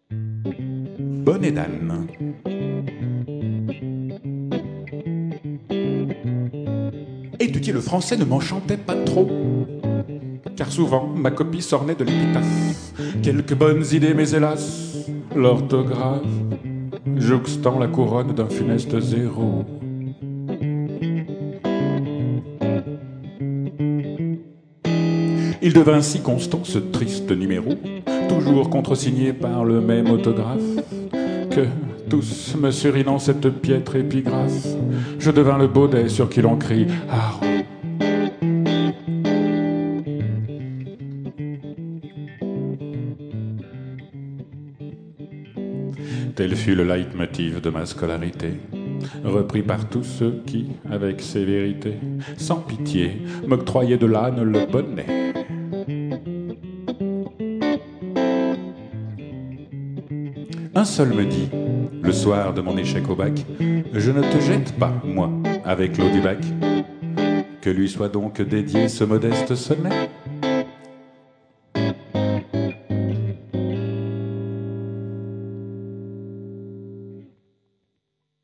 Bonnet d'âne. Étudier le français ne m'enchantait pas trop, car souvent ma copie s'ornait de l'épitaphe. Quelques bonnes idées, mais hélas, l'orthographe jouxtant la couronne d'un funeste zéro. Il devint si constant ce triste numéro, toujours contresigné par le même autographe, que, tous me surinant cette piètre épigraphe, je devins le baudet sur qui l'on crie « Haro ». Tel fut le leitmotiv de ma scolarité, repris par tous ceux qui, avec sévérité, sans pitié, m'octroyaient de l'âne le bonnet. Un seul me dit, le soir de mon échec au bac, « Je ne te jette pas, moi, avec l'eau du bac. » Que lui soit donc dédié ce modeste sonnet.